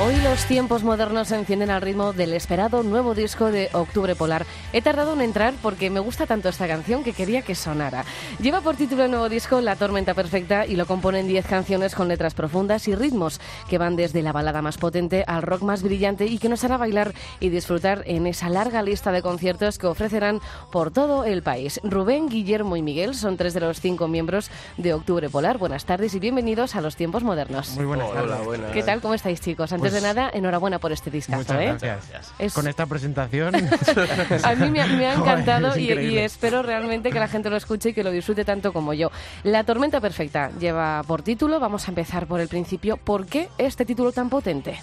Hoy los tiempos modernos se encienden al ritmo del esperado nuevo disco de Octubre Polar. He tardado en entrar porque me gusta tanto esta canción que quería que sonara. Lleva por título el nuevo disco La Tormenta Perfecta y lo componen 10 canciones con letras profundas y ritmos que van desde la balada más potente al rock más brillante y que nos hará bailar y disfrutar en esa larga lista de conciertos que ofrecerán por todo el país. Rubén, Guillermo y Miguel son 3 de los 5 miembros de Octubre Polar. Buenas tardes y bienvenidos a los tiempos modernos. Muy buenas tardes. Hola, buenas. ¿Qué tal? ¿Cómo estáis, chicos? Antes de nada, enhorabuena por este discazo. Muchas gracias. Con esta presentación... A mí me ha encantado Joder, y espero realmente que la gente lo escuche y que lo disfrute tanto como yo. La Tormenta Perfecta lleva por título, vamos a empezar por el principio. ¿Por qué este título tan potente?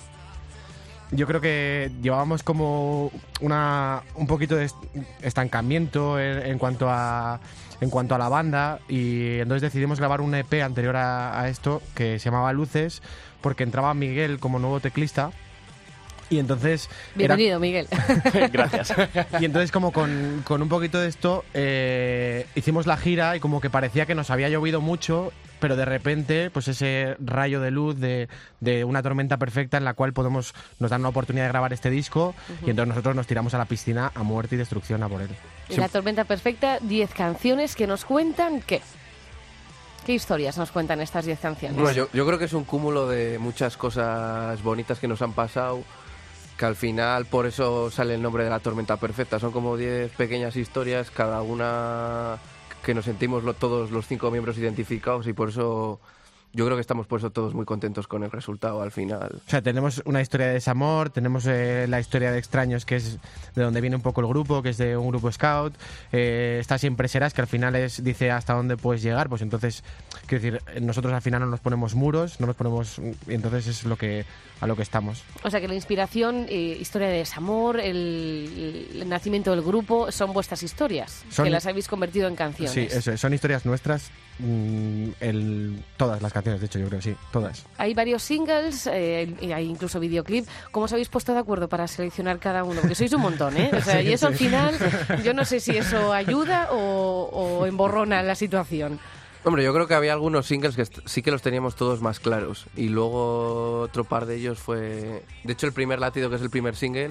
Yo creo que llevábamos como un poquito de estancamiento en cuanto a la banda, y entonces decidimos grabar un EP anterior a esto que se llamaba Luces, porque entraba Miguel como nuevo teclista. Y entonces... Bienvenido, Miguel. Gracias. Y entonces como con un poquito de esto hicimos la gira y como que parecía que nos había llovido mucho, pero de repente pues ese rayo de luz de una tormenta perfecta en la cual nos dan una oportunidad de grabar este disco. Y entonces nosotros nos tiramos a la piscina a muerte y destrucción a por él. La Tormenta Perfecta, 10 canciones que nos cuentan ¿qué? ¿Qué historias nos cuentan estas 10 canciones? Bueno, yo creo que es un cúmulo de muchas cosas bonitas que nos han pasado, que al final por eso sale el nombre de La Tormenta Perfecta. Son como 10 pequeñas historias, cada una que nos sentimos todos los 5 miembros identificados, y por eso yo creo que estamos por eso todos muy contentos con el resultado al final. O sea, tenemos una historia de desamor, tenemos la historia de Extraños, que es de donde viene un poco el grupo, que es de un grupo scout. Está Siempre Serás, que al final dice hasta dónde puedes llegar. Pues entonces, quiero decir, nosotros al final no nos ponemos muros, y entonces es a lo que estamos. O sea que la inspiración, historia de desamor, el nacimiento del grupo, son vuestras historias, que las habéis convertido en canciones. Sí, eso es, son historias nuestras. Todas las canciones, de hecho, yo creo, sí, todas. Hay varios singles, y hay incluso videoclip. ¿Cómo os habéis puesto de acuerdo para seleccionar cada uno? Porque sois un montón, ¿eh? O sea, y eso al final, yo no sé si eso ayuda o emborrona la situación. Hombre, yo creo que había algunos singles que sí que los teníamos todos más claros, y luego otro par de ellos fue... De hecho, el primer Latido, que es el primer single,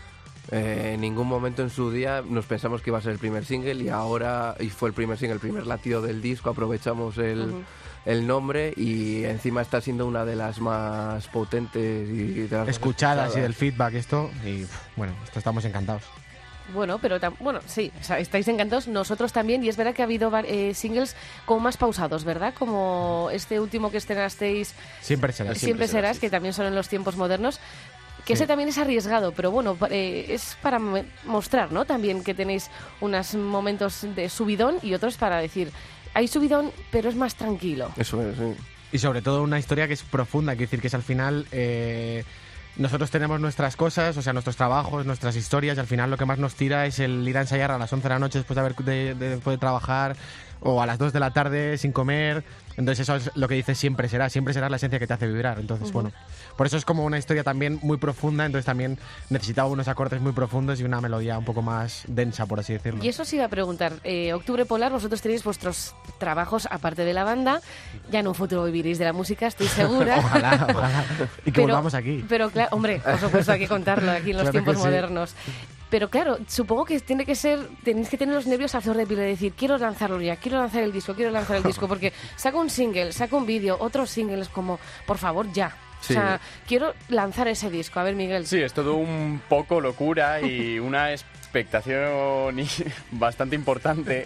en ningún momento en su día nos pensamos que iba a ser el primer single, y fue el primer single, el primer Latido del disco. Aprovechamos el nombre, y encima está siendo una de las más potentes y de las escuchadas y del feedback y bueno, estamos encantados. Bueno, pero sí, o sea, estáis encantados, nosotros también, y es verdad que ha habido singles como más pausados, ¿verdad? Como este último que estrenasteis, Siempre serás, que también son en los tiempos modernos, que ese también es arriesgado, pero bueno, es para mostrar, ¿no? También que tenéis unos momentos de subidón y otros para decir, hay subidón, pero es más tranquilo. Eso es, sí. Y sobre todo una historia que es profunda, quiero decir que es al final... nosotros tenemos nuestras cosas, o sea, nuestros trabajos, nuestras historias, y al final lo que más nos tira es el ir a ensayar a las 11 de la noche después de trabajar, o a las 2 de la tarde sin comer. Entonces eso es lo que dice siempre será la esencia que te hace vibrar. Entonces, bueno, por eso es como una historia también muy profunda, entonces también necesitaba unos acordes muy profundos y una melodía un poco más densa, por así decirlo. Y eso sí iba a preguntar, Octubre Polar, vosotros tenéis vuestros trabajos aparte de la banda, ya en un futuro viviréis de la música, estoy segura. Ojalá. Y que volvamos aquí. Pero claro, hombre, por supuesto hay que contarlo aquí en los tiempos modernos. Pero claro, supongo que tenéis que tener los nervios a flor de piel de decir, quiero lanzarlo ya, quiero lanzar el disco, porque saca un single, saca un vídeo, otros singles, como, por favor, ya. Sí. O sea, quiero lanzar ese disco. A ver, Miguel. Sí, es todo un poco locura y una expectación bastante importante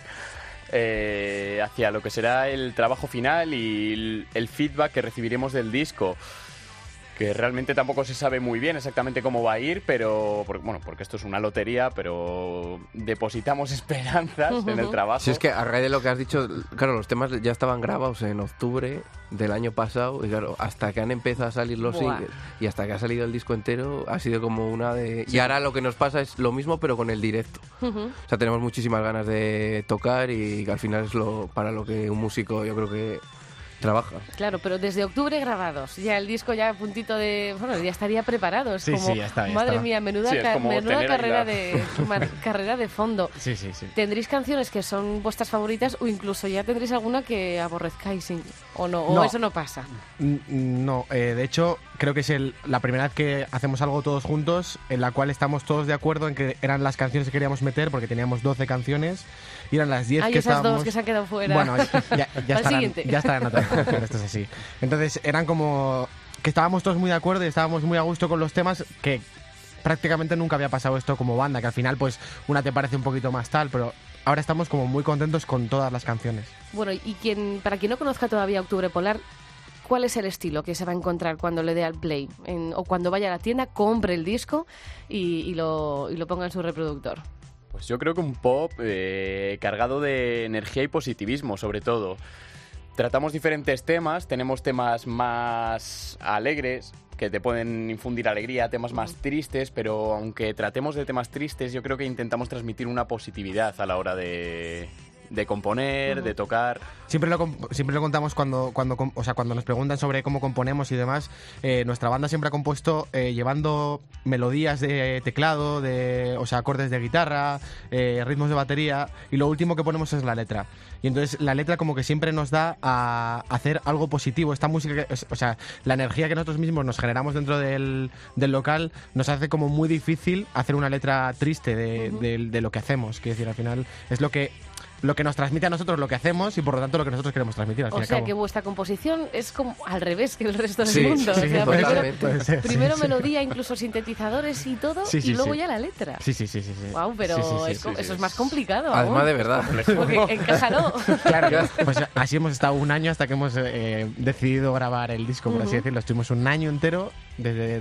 hacia lo que será el trabajo final y el feedback que recibiremos del disco, que realmente tampoco se sabe muy bien exactamente cómo va a ir, pero porque esto es una lotería, pero depositamos esperanzas en el trabajo. Sí, es que a raíz de lo que has dicho, claro, los temas ya estaban grabados en octubre del año pasado, y claro, hasta que han empezado a salir los singles y hasta que ha salido el disco entero, ha sido como una de... Sí. Y ahora lo que nos pasa es lo mismo, pero con el directo. O sea, tenemos muchísimas ganas de tocar, y al final es para lo que un músico, yo creo que trabaja. Claro, pero desde octubre grabados, ya el disco ya a puntito de... Bueno, ya estaría preparado. Es como, ya está. Madre mía, menuda carrera de fondo. Sí. ¿Tendréis canciones que son vuestras favoritas o incluso ya tendréis alguna que aborrezcáis o no? ¿O eso no pasa? No, de hecho, creo que es la primera vez que hacemos algo todos juntos, en la cual estamos todos de acuerdo en que eran las canciones que queríamos meter, porque teníamos 12 canciones, y eran las 10 que esas estábamos... dos que se han quedado fuera. Bueno, ya siguiente. estarán otra vez, pero esto es así. Entonces, eran como que estábamos todos muy de acuerdo y estábamos muy a gusto con los temas, que prácticamente nunca había pasado esto como banda, que al final pues una te parece un poquito más tal, pero ahora estamos como muy contentos con todas las canciones. Bueno, y para quien no conozca todavía Octubre Polar, ¿cuál es el estilo que se va a encontrar cuando le dé al play? O cuando vaya a la tienda, compre el disco y lo ponga en su reproductor. Pues yo creo que un pop cargado de energía y positivismo, sobre todo. Tratamos diferentes temas, tenemos temas más alegres, que te pueden infundir alegría, temas más tristes, pero aunque tratemos de temas tristes, yo creo que intentamos transmitir una positividad a la hora de componer, de tocar. Siempre lo contamos cuando nos preguntan sobre cómo componemos y demás. Nuestra banda siempre ha compuesto llevando melodías de teclado, acordes de guitarra, ritmos de batería, y lo último que ponemos es la letra. Y entonces la letra como que siempre nos da a hacer algo positivo. Esta música, la energía que nosotros mismos nos generamos dentro del local nos hace como muy difícil hacer una letra triste de lo que hacemos. Quiero decir, al final es lo que nos transmite a nosotros lo que hacemos y por lo tanto lo que nosotros queremos transmitir. O sea que vuestra composición es como al revés que el resto del Sí, mundo. sí, o sea, primero sí. melodía, incluso sintetizadores y todo, y luego ya la letra. Sí. Wow, pero eso es más complicado. Además, aún. de verdad. Porque encájalo. Claro, pues así hemos estado un año hasta que hemos decidido grabar el disco, por así decirlo. Estuvimos un año entero, desde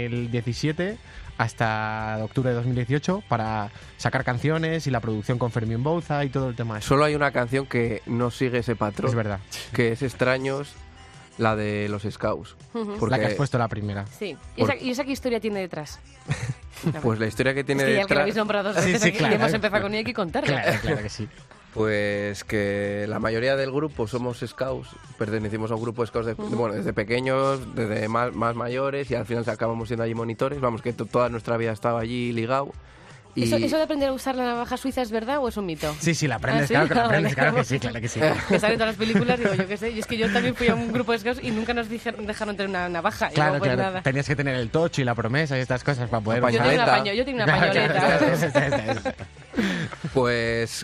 2017 hasta octubre de 2018, para sacar canciones y la producción con Fermín Bouza y todo el tema. Solo hay una canción que no sigue ese patrón. Es verdad. Que es Extraños, la de los Scouts. La que has puesto la primera. Sí. ¿Y esa qué historia tiene detrás? Pues la historia que tiene es que ya que lo detrás... habéis nombrado dos veces aquí, claro. y hemos empezado con ella, hay que contarla. Claro que sí. Pues que la mayoría del grupo somos scouts, pertenecimos a un grupo de scouts desde pequeños, desde más mayores, y al final acabamos siendo allí monitores. Vamos, que toda nuestra vida estaba allí ligado. Y... ¿Eso de aprender a usar la navaja suiza es verdad o es un mito? Sí, la aprendes, ¿sí? claro que la aprendes, claro que sí. Que sale en todas las películas, digo, yo qué sé. Y es que yo también fui a un grupo de scouts y nunca nos dejaron tener una navaja. Claro, digo, pues claro. nada. Tenías que tener el tocho y la promesa y estas cosas para poder... Yo tenía una pañoleta. Pues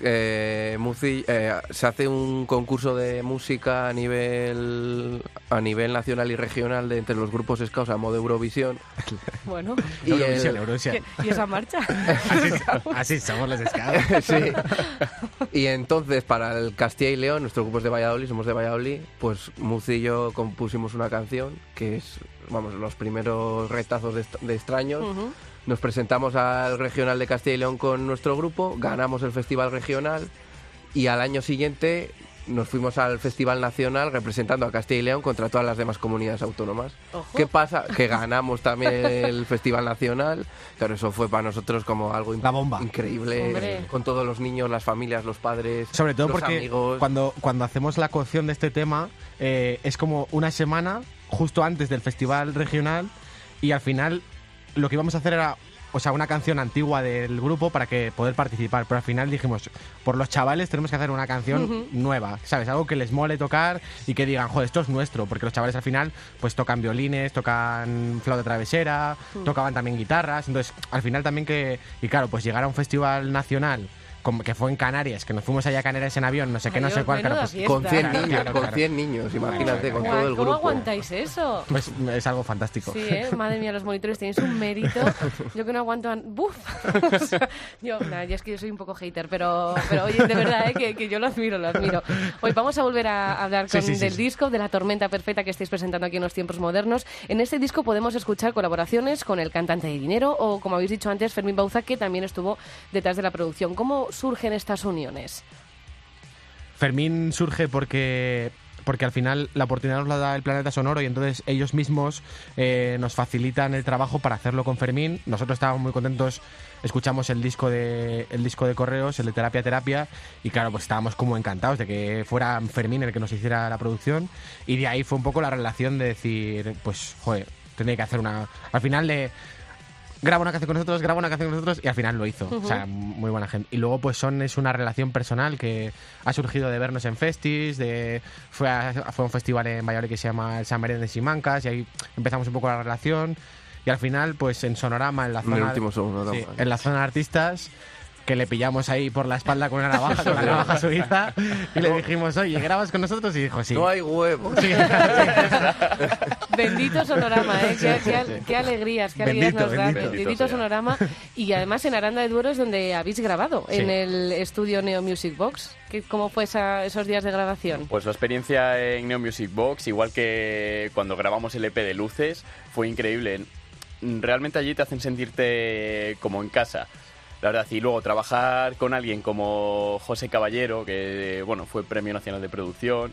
se hace un concurso de música a nivel nacional y regional entre los grupos scouts a modo Eurovisión. Bueno. Eurovisión. ¿Y esa marcha? Así somos los scouts. Sí. Y entonces para el Castilla y León, nuestro grupo es de Valladolid, somos de Valladolid, pues Muzi y yo compusimos una canción que es, los primeros retazos de Extraños. Nos presentamos al regional de Castilla y León con nuestro grupo, ganamos el festival regional y al año siguiente nos fuimos al festival nacional representando a Castilla y León contra todas las demás comunidades autónomas. Ojo. ¿Qué pasa? Que ganamos también el festival nacional. Claro, eso fue para nosotros como algo la bomba. Increíble. Hombre. Con todos los niños, las familias, los padres, sobre todo los porque amigos. Cuando hacemos la cocción de este tema es como una semana justo antes del festival regional, y al final lo que íbamos a hacer era una canción antigua del grupo para que poder participar, pero al final dijimos, por los chavales tenemos que hacer una canción nueva, ¿sabes? Algo que les mole tocar y que digan, joder, esto es nuestro, porque los chavales al final pues tocan violines, tocan flauta travesera, tocaban también guitarras, entonces al final también y claro, pues llegar a un festival nacional que fue en Canarias, que nos fuimos allá a Canarias en avión, no sé qué, no sé cuál, claro, pues, con 100 fiesta. niños, Claro. con 100 niños, imagínate, con todo el grupo. ¿Cómo aguantáis eso? pues es algo fantástico. Sí, madre mía, los monitores tenéis un mérito. Yo que no aguanto... ¡Buf! Yo es que yo soy un poco hater, pero oye, de verdad, que yo lo admiro. Hoy vamos a volver a hablar del disco, de La Tormenta Perfecta que estáis presentando aquí en Los Tiempos Modernos. En este disco podemos escuchar colaboraciones con el cantante de Dinero o, como habéis dicho antes, Fermín Bouza, que también estuvo detrás de la producción. ¿Cómo surgen estas uniones? Fermín surge porque al final la oportunidad nos la da el Planeta Sonoro y entonces ellos mismos nos facilitan el trabajo para hacerlo con Fermín. Nosotros estábamos muy contentos, escuchamos el disco de Correos, el de Terapia, y claro, pues estábamos como encantados de que fuera Fermín el que nos hiciera la producción, y de ahí fue un poco la relación de decir, pues, joder, tendría que hacer una... Al final graba una canción con nosotros y al final lo hizo. O sea, muy buena gente. Y luego pues es una relación personal que ha surgido de vernos en festis, fue a un festival en Valladolid que se llama el Summer de Simancas y ahí empezamos un poco la relación y al final pues en Sonorama, en la zona, en la zona de artistas, que le pillamos ahí por la espalda con una navaja, con la navaja suiza, y le dijimos, oye, ¿grabas con nosotros? Y dijo, sí. No hay huevos. Sí. Bendito Sonorama, ¿eh? Qué alegrías nos da. Bendito Sonorama. Y además en Aranda de Duero es donde habéis grabado, en el estudio Neo Music Box. ¿Cómo fue esos días de grabación? Pues la experiencia en Neo Music Box, igual que cuando grabamos el EP de Luces, fue increíble. Realmente allí te hacen sentirte como en casa. La verdad, y luego trabajar con alguien como José Caballero, que bueno, fue Premio Nacional de Producción,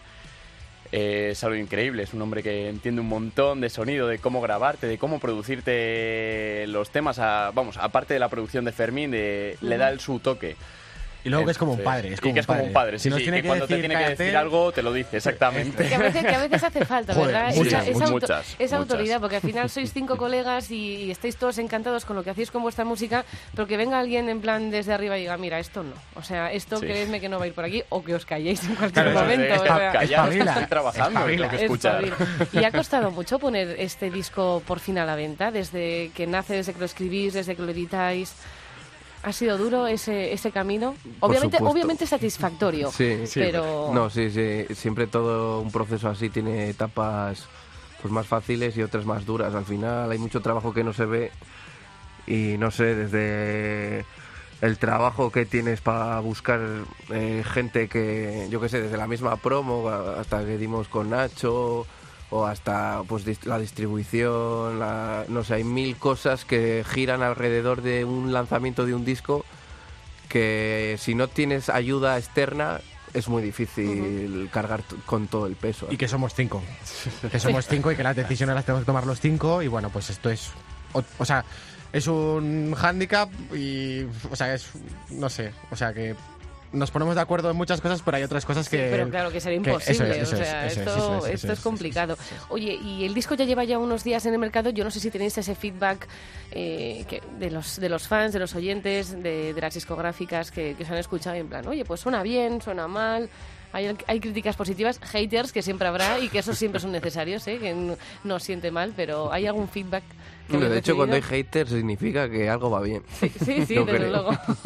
es algo increíble. Es un hombre que entiende un montón de sonido, de cómo grabarte, de cómo producirte los temas, aparte de la producción de Fermín, le da su toque. Y luego que es como un padre. Es como un padre, sí, sí. Y cuando te tiene que decir algo, te lo dice, exactamente. Que a veces hace falta, ¿verdad? Muchas. Esa autoridad, porque al final sois 5 colegas y estáis todos encantados con lo que hacéis con vuestra música, pero que venga alguien en plan desde arriba y diga, mira, esto no. O sea, esto creedme que no va a ir por aquí, o que os calléis en cualquier momento. Callados, están trabajando, tengo que escuchar. Y ha costado mucho poner este disco por fin a la venta, desde que nace, desde que lo escribís, desde que lo editáis. ¿Ha sido duro ese camino? Obviamente satisfactorio. Sí, pero... No, sí. Siempre todo un proceso así tiene etapas pues más fáciles y otras más duras. Al final hay mucho trabajo que no se ve y no sé, desde el trabajo que tienes para buscar gente que, yo qué sé, desde la misma promo hasta que dimos con Nacho... o hasta pues la distribución, no sé, hay 1000 cosas que giran alrededor de un lanzamiento de un disco que si no tienes ayuda externa es muy difícil cargar con todo el peso. Y que somos 5. Que somos 5 y que las decisiones las tenemos que tomar los 5 y bueno, pues esto es... O sea, es un hándicap y... O sea, no sé, o sea que... Nos ponemos de acuerdo en muchas cosas, pero hay otras cosas que... Sí, pero claro, que sería imposible. Esto es complicado. Oye, y el disco ya lleva unos días en el mercado. Yo no sé si tenéis ese feedback de los fans, de los oyentes, de las discográficas que os han escuchado en plan, oye, pues suena bien, suena mal... Hay críticas positivas, haters, que siempre habrá y que esos siempre son necesarios, que no os siente mal, pero ¿hay algún feedback que de hecho, cuando hay haters significa que algo va bien. Sí, desde luego.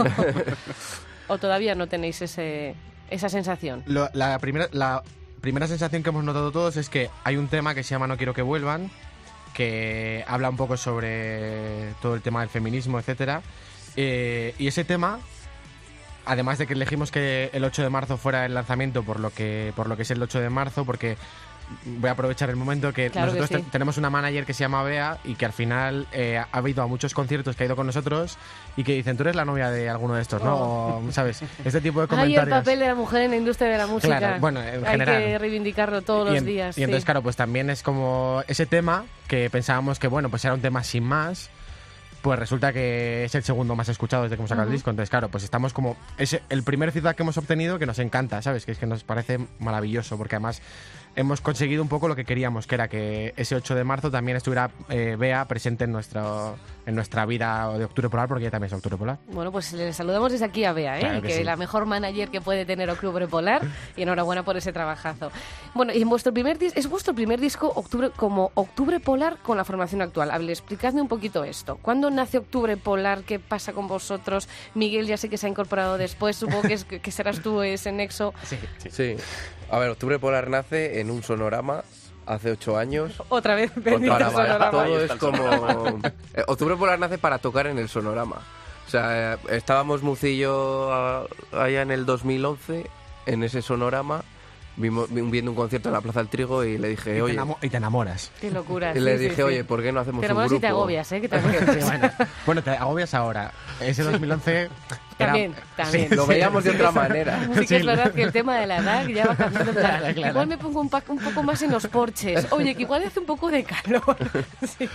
¿O todavía no tenéis esa sensación? La primera sensación que hemos notado todos es que hay un tema que se llama No quiero que vuelvan, que habla un poco sobre todo el tema del feminismo, etcétera. Y ese tema, además de que elegimos que el 8 de marzo fuera el lanzamiento por lo que es el 8 de marzo, porque voy a aprovechar el momento que nosotros tenemos una manager que se llama Bea y que al final ha ido a muchos conciertos, que ha ido con nosotros y que dicen, tú eres la novia de alguno de estos, ¿no? O, ¿sabes? Este tipo de comentarios. Hay el papel de la mujer en la industria de la música. Claro, bueno, en general. Hay que reivindicarlo todos los días. Y entonces, claro, pues también es como ese tema que pensábamos que, bueno, pues era un tema sin más, pues resulta que es el segundo más escuchado desde que hemos sacado el disco. Entonces, claro, pues estamos como... Es el primer feedback que hemos obtenido que nos encanta, ¿sabes? Que es que nos parece maravilloso, porque además hemos conseguido un poco lo que queríamos, que era que ese 8 de marzo también estuviera Bea presente en nuestra vida de Octubre Polar, porque ella también es Octubre Polar. Bueno, pues le saludamos desde aquí a Bea, claro que sí. La mejor manager que puede tener Octubre Polar, y enhorabuena por ese trabajazo. Bueno, y es vuestro primer disco como Octubre Polar con la formación actual. A ver, explicadme un poquito esto. ¿Cuándo nace Octubre Polar? ¿Qué pasa con vosotros? Miguel ya sé que se ha incorporado después, supongo que serás tú ese nexo. Sí. A ver, Octubre Polar nace en un Sonorama hace 8 años. Otra vez, bendito Sonorama. Todo es como... Octubre Polar nace para tocar en el Sonorama. O sea, estábamos Mucillo allá en el 2011, en ese Sonorama, viendo un concierto en la Plaza del Trigo y le dije, oye... Y te enamoras. Qué locura. Y le dije, oye, ¿por qué no hacemos un grupo? Pero si te agobias, que te agobias. Bueno, te agobias ahora. Ese 2011... También. Sí, lo veíamos de otra manera. Sí que es verdad que el tema de la edad ya va cambiando. Claro. Igual me pongo un poco más en los porches. Oye, que igual hace un poco de calor. Sí.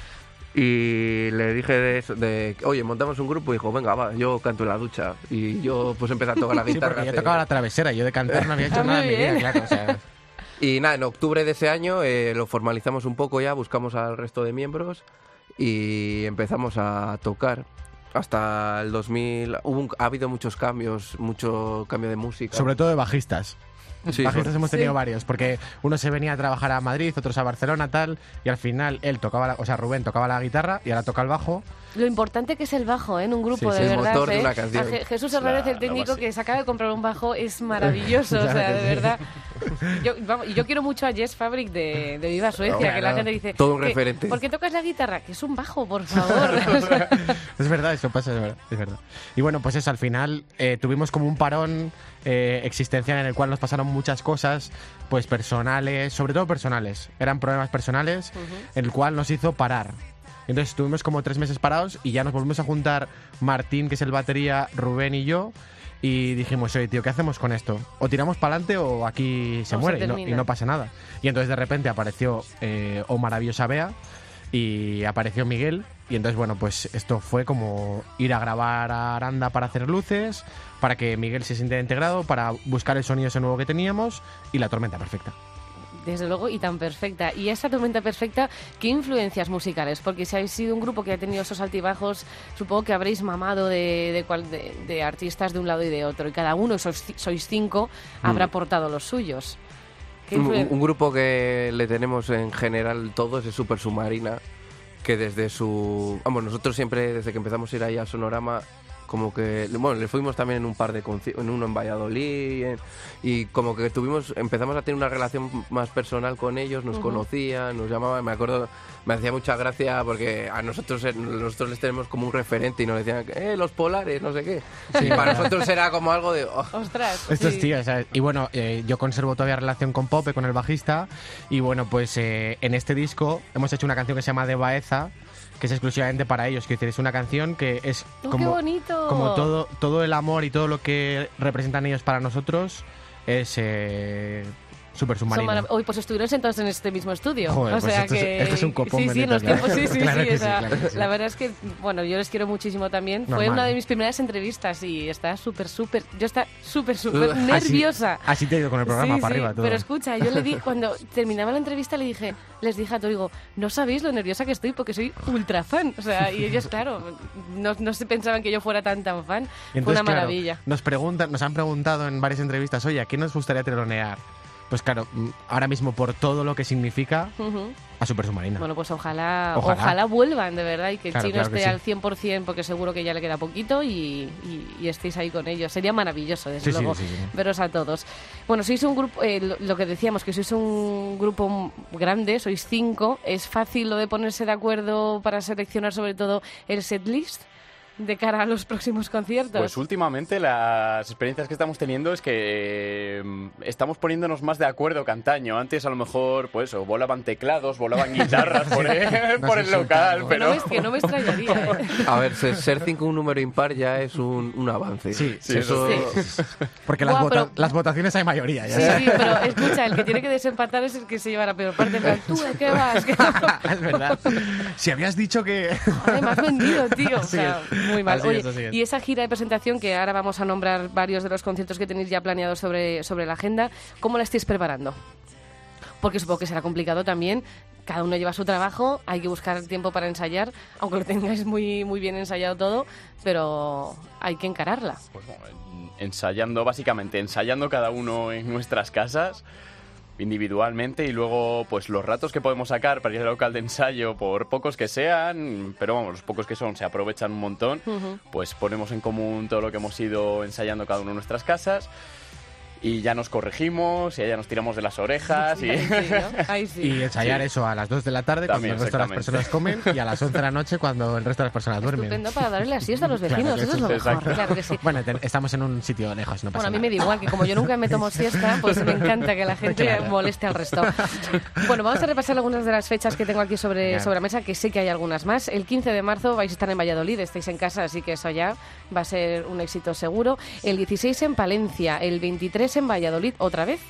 Y le dije oye, montamos un grupo y dijo, venga, va, yo canto en la ducha. Y yo pues empecé a tocar la guitarra. Porque yo tocaba la travesera, yo de cantar no había hecho nada en mi vida, claro. O sea... Y nada, en octubre de ese año lo formalizamos un poco ya, buscamos al resto de miembros y empezamos a tocar. Hasta el 2000 ha habido muchos cambios, mucho cambio de música. Sobre todo de bajistas. Sí, Bajistas hemos tenido varios, porque uno se venía a trabajar a Madrid, otros a Barcelona, tal, y al final él tocaba, Rubén tocaba la guitarra y ahora toca el bajo. Lo importante que es el bajo, en un grupo, Sí, de el verdad. motor de una canción. Jesús Hernández, el técnico que se acaba de comprar un bajo, es maravilloso, o sea, Claro que de sí. verdad. Y yo quiero mucho a Jess Fabric de Viva Suecia, Claro. que la gente dice... Todo un referente. ¿Por qué tocas la guitarra? Que es un bajo, por favor. O sea, Es verdad, eso pasa, es verdad. Y bueno, pues eso, al final tuvimos como un parón existencial en el cual nos pasaron muchas cosas, pues personales, sobre todo personales. Eran problemas personales, en el cual nos hizo parar. Entonces estuvimos como 3 meses parados y ya nos volvimos a juntar Martín, que es el batería, Rubén y yo, y dijimos, oye, tío, ¿qué hacemos con esto? O tiramos para adelante o aquí se O se muere y termina. no pasa nada. Y entonces de repente apareció Oh Maravillosa Bea y apareció Miguel, y entonces bueno, pues esto fue como ir a grabar a Aranda para hacer luces, para que Miguel se sintiera integrado, para buscar el sonido ese nuevo que teníamos y la tormenta perfecta. desde luego, y tan perfecta. Y esa tormenta perfecta, ¿qué influencias musicales? Porque si habéis sido un grupo que ha tenido esos altibajos, supongo que habréis mamado de artistas de un lado y de otro. Y cada uno, sois 5, habrá aportado los suyos. ¿Qué Un grupo que le tenemos en general todos es Super Submarina, que desde su... Vamos, nosotros siempre, desde que empezamos a ir ahí a Sonorama, como que... Bueno, le fuimos también en un par de conciertos, en uno en Valladolid, y como que empezamos a tener una relación más personal con ellos, nos conocían, nos llamaban, me acuerdo, me hacía mucha gracia porque a nosotros les tenemos como un referente y nos decían, los polares, no sé qué. Y para nosotros era como algo de... oh. Ostras. Estos sí. tíos, ¿sabes? Y bueno, yo conservo todavía relación con Pope, con el bajista, y bueno, pues en este disco hemos hecho una canción que se llama De Baeza, que es exclusivamente para ellos. Quiero decir, es una canción que es ¡Oh, como, qué bonito! como todo el amor y todo lo que representan ellos para nosotros es Super Submarina. Hoy pues estuvieron sentados en este mismo estudio. Joder, o pues sea esto es- que... esto es un copón, Sí, sí, en los bendito, tiempos, sí, claro que o sea, sí, claro que sí. La verdad es que, bueno, yo les quiero muchísimo también. Fue Normal. una de mis primeras entrevistas y está súper... Yo estaba súper Así- nerviosa. Así te he ido con el programa Sí, para sí, arriba. Todo. pero escucha, yo le di, cuando terminaba la entrevista les dije a todo, digo, no sabéis lo nerviosa que estoy porque soy ultra fan. O sea, y ellos, claro, no se pensaban que yo fuera tan fan. Y Fue entonces, una claro, maravilla. nos han preguntado en varias entrevistas, oye, ¿a quién nos gustaría telonear? Pues claro, ahora mismo por todo lo que significa Ujú. a Super Submarina. Bueno, pues ojalá vuelvan, de verdad, y que el Claro, Chino claro que esté sí. al 100%, porque seguro que ya le queda poquito y estéis ahí con ellos. Sería maravilloso, desde Sí, sí, luego, sí, sí. veros a todos. Bueno, sois un grupo, lo que decíamos, que sois un grupo grande, sois 5. ¿Es fácil lo de ponerse de acuerdo para seleccionar sobre todo el setlist de cara a los próximos conciertos? Pues últimamente las experiencias que estamos teniendo es que estamos poniéndonos más de acuerdo que antaño. Antes a lo mejor, pues, o volaban teclados, volaban guitarras por el local, insultando. pero... Que no me extrañaría, ¿eh? A ver, ser 5 un número impar ya es un avance. Sí, sí, eso... sí. Porque Buah, pero- las votaciones hay mayoría. Ya Sí, sabes. sí, pero escucha, el que tiene que desempatar es el que se lleva la peor parte. En plan, ¿tú de qué vas? Es verdad. Si habías dicho que... Joder, me has vendido, tío. O Así sea, es. muy mal. Así Oye, es, así es. y esa gira de presentación, que ahora vamos a nombrar varios de los conciertos que tenéis ya planeados sobre la agenda, ¿cómo la estáis preparando? Porque supongo que será complicado también. Cada uno lleva su trabajo, hay que buscar tiempo para ensayar, aunque lo tengáis muy, muy bien ensayado todo, pero hay que encararla. Pues bueno, ensayando cada uno en nuestras casas individualmente, y luego pues los ratos que podemos sacar para ir al local de ensayo, por pocos que sean, pero vamos, los pocos que son se aprovechan un montón. Pues ponemos en común todo lo que hemos ido ensayando cada uno en nuestras casas y ya nos corregimos y ya nos tiramos de las orejas y... Ahí sí, ¿no? Ahí sí. Y ensayar eso a las 2 de la tarde También, cuando el resto de las personas comen y a las 11 de la noche cuando el resto de las personas duermen. Estupendo para darle la siesta a los Claro vecinos, que eso es lo sí. mejor, Exacto. claro que sí. Bueno, estamos en un sitio lejos, no pasa Bueno, a mí nada. me da igual, que como yo nunca me tomo siesta, pues me encanta que la gente Claro. moleste al resto. Bueno, vamos a repasar algunas de las fechas que tengo aquí sobre Claro. la mesa, que sé que hay algunas más. El 15 de marzo vais a estar en Valladolid, estáis en casa, así que eso ya va a ser un éxito seguro. El 16 en Palencia, el 23 en Valladolid, otra vez.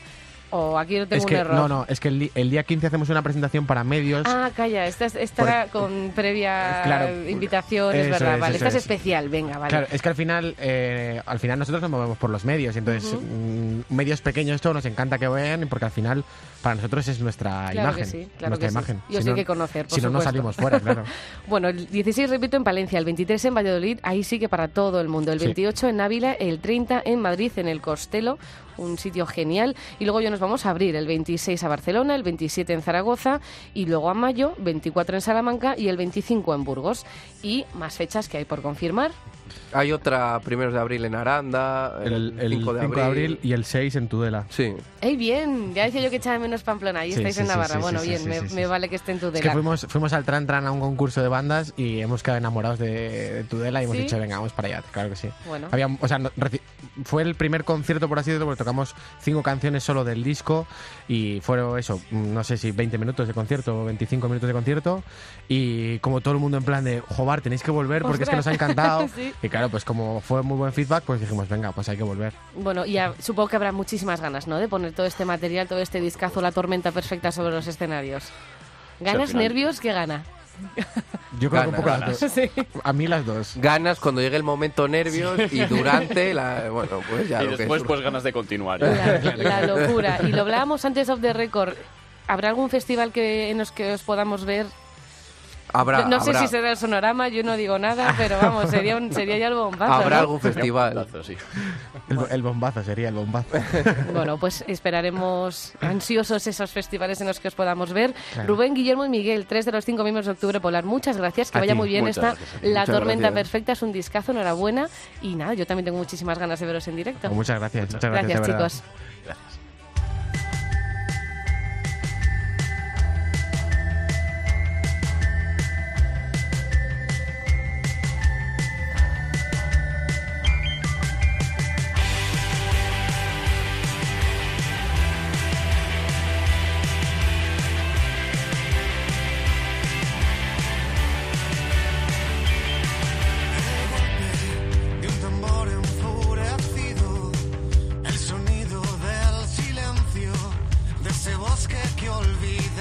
¿O aquí no tengo un error? No, es que el día 15 hacemos una presentación para medios. Ah, calla, esta era con previa invitación, es verdad. Vale, esta es especial, venga, vale. Claro, es que al final nosotros nos movemos por los medios, y entonces medios pequeños esto nos encanta que vean, porque al final para nosotros es nuestra imagen. Que sí, nuestra imagen. Yo sí hay que conocer, por Si no, no salimos fuera, claro. Bueno, el 16, repito, en Palencia, el 23 en Valladolid, ahí sí que para todo el mundo. El 28 en Ávila, el 30 en Madrid, en el Costello, un sitio genial. Y luego ya nos vamos a abrir el 26 a Barcelona, el 27 en Zaragoza, y luego a mayo, 24 en Salamanca y el 25 en Burgos. Y más fechas que hay por confirmar. Hay otra primeros de abril en Aranda, el 5 de abril y el 6 en Tudela. Sí. ¡Ey, bien! Ya decía yo que echaba menos Pamplona. Ahí estáis en Navarra. Me vale que esté en Tudela. Es que fuimos al Tran a un concurso de bandas y hemos quedado enamorados de Tudela y hemos dicho, venga, vamos para allá. Claro que sí. Bueno. Fue el primer concierto, por así decirlo, porque tocamos 5 canciones solo del disco y fueron eso, no sé si 20 minutos de concierto o 25 minutos de concierto, y como todo el mundo en plan de, joder, tenéis que volver porque es que nos ha encantado. Sí. Y claro, pues como fue muy buen feedback, pues dijimos, venga, pues hay que volver. Bueno, y supongo que habrá muchísimas ganas, ¿no?, de poner todo este material, todo este discazo, La Tormenta Perfecta sobre los escenarios. ¿Ganas, nervios? ¿Qué gana? Yo creo que un poco las dos. Sí. A mí las dos. Ganas cuando llegue el momento, nervios, y durante bueno, pues ya. Y después pues ganas de continuar. La locura. Y lo hablábamos antes off the record. ¿Habrá algún festival en los que os podamos ver? No sé si será el Sonorama, yo no digo nada, pero vamos, sería ya el bombazo. Habrá ¿no? algún festival. Bombazo, sí. El bombazo sería el bombazo. Bueno, pues esperaremos ansiosos esos festivales en los que os podamos ver. Claro. Rubén, Guillermo y Miguel, 3 de los 5 miembros de Octubre Polar, muchas gracias, que A vaya ti. muy bien Muchas esta gracias. La Muchas Tormenta gracias. Perfecta, es un discazo, enhorabuena. Y nada, yo también tengo muchísimas ganas de veros en directo. Muchas gracias. Muchas gracias, Gracias, de verdad. chicos. Gracias. De un tambor enfurecido, el sonido del silencio, de ese bosque que olvida.